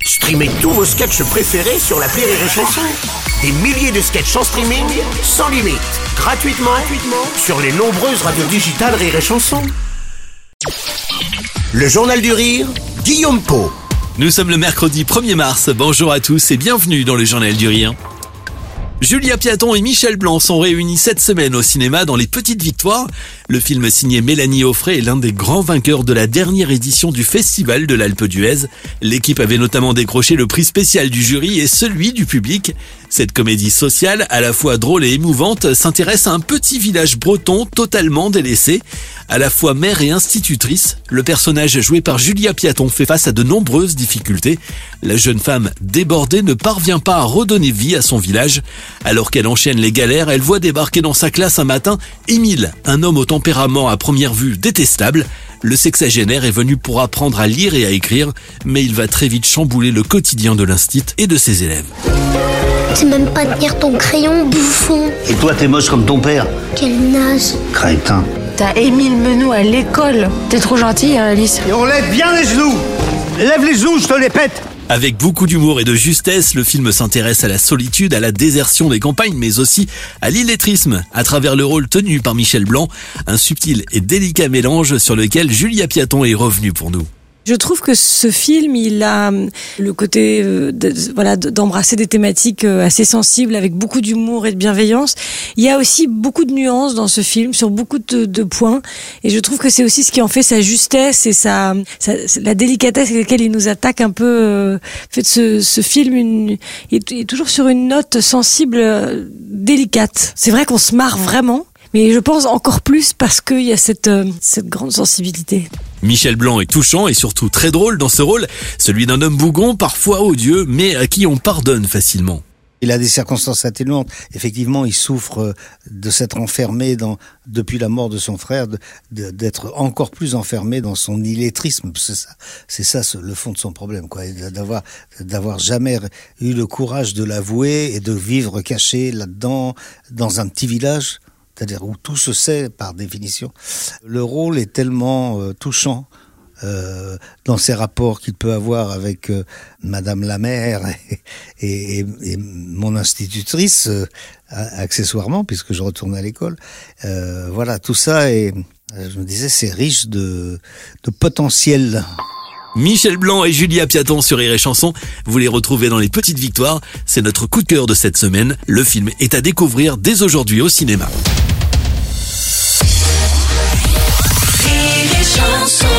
Streamez tous vos sketchs préférés sur l'appli Rire et Chanson. Des milliers de sketchs en streaming, sans limite, gratuitement sur les nombreuses radios digitales Rire et Chanson. Le Journal du Rire, Guillaume Pau. Nous sommes le mercredi 1er mars, bonjour à tous et bienvenue dans le Journal du Rire. Julia Piaton et Michel Blanc sont réunis cette semaine au cinéma dans Les Petites Victoires. Le film signé Mélanie Offray est l'un des grands vainqueurs de la dernière édition du Festival de l'Alpe d'Huez. L'équipe avait notamment décroché le prix spécial du jury et celui du public. Cette comédie sociale, à la fois drôle et émouvante, s'intéresse à un petit village breton totalement délaissé. À la fois mère et institutrice, le personnage joué par Julia Piaton fait face à de nombreuses difficultés. La jeune femme débordée ne parvient pas à redonner vie à son village. Alors qu'elle enchaîne les galères, elle voit débarquer dans sa classe un matin Émile, un homme au tempérament à première vue détestable. Le sexagénaire est venu pour apprendre à lire et à écrire, mais il va très vite chambouler le quotidien de l'instit et de ses élèves. Tu sais même pas tenir ton crayon, bouffon. Et toi, t'es moche comme ton père. Quel naze. Crétin. T'as Émile Menou à l'école. T'es trop gentille, hein, Alice. Et on lève bien les genoux. Lève les genoux, je te les pète. Avec beaucoup d'humour et de justesse, le film s'intéresse à la solitude, à la désertion des campagnes, mais aussi à l'illettrisme, à travers le rôle tenu par Michel Blanc, un subtil et délicat mélange sur lequel Julia Piaton est revenue pour nous. Je trouve que ce film, il a le côté d'embrasser des thématiques assez sensibles avec beaucoup d'humour et de bienveillance. Il y a aussi beaucoup de nuances dans ce film sur beaucoup de points et je trouve que c'est aussi ce qui en fait sa justesse et la délicatesse avec laquelle il nous attaque un peu. Fait ce film est toujours sur une note sensible, délicate. C'est vrai qu'on se marre vraiment. Mais je pense encore plus parce qu'il y a cette grande sensibilité. Michel Blanc est touchant et surtout très drôle dans ce rôle, celui d'un homme bougon, parfois odieux, mais à qui on pardonne facilement. Il a des circonstances atténuantes. Effectivement, il souffre de s'être enfermé depuis la mort de son frère, d'être encore plus enfermé dans son illettrisme. C'est ça le fond de son problème, quoi. D'avoir jamais eu le courage de l'avouer et de vivre caché là-dedans, dans un petit village. C'est-à-dire où tout se sait par définition. Le rôle est tellement touchant dans ses rapports qu'il peut avoir avec Madame la mère et mon institutrice, accessoirement, puisque je retourne à l'école. Voilà, tout ça je me disais, c'est riche de potentiel. Michel Blanc et Julia Piaton sur Rire et Chanson, vous les retrouvez dans Les Petites Victoires. C'est notre coup de cœur de cette semaine. Le film est à découvrir dès aujourd'hui au cinéma. Rire et Chanson.